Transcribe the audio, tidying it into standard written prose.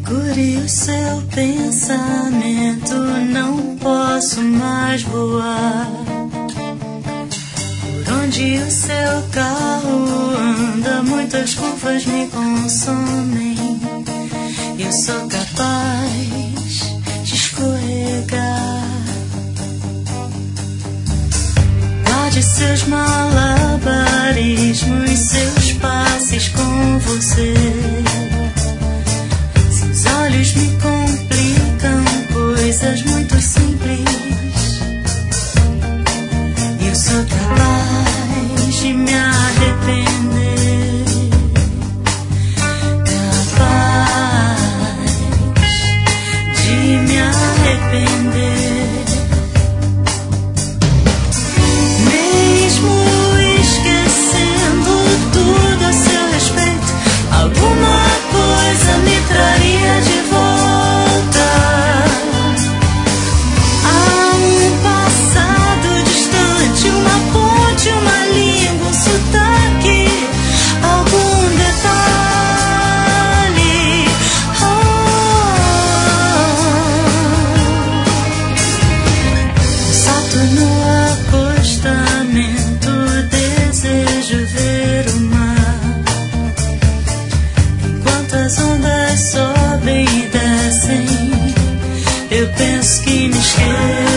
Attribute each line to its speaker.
Speaker 1: Segure o seu pensamento, não posso mais voar. Por onde o seu carro anda, muitas curvas me consomem. Eu sou capaz de escorregar. Guarde seus malabarismos, seus passes com você. Seus olhos me complicam coisas muito simples. Eu sou capaz de me arrepender. Capaz de me arrepender. Mesmo esquecendo tudo a seu respeito, alguma coisa me traria de volta a um passado distante, uma ponte, uma língua, um sotaque, algum detalhe. Salto no acostamento, desejo ver o mar. Enquanto as ondas sobem e descem, eu penso que me esqueço.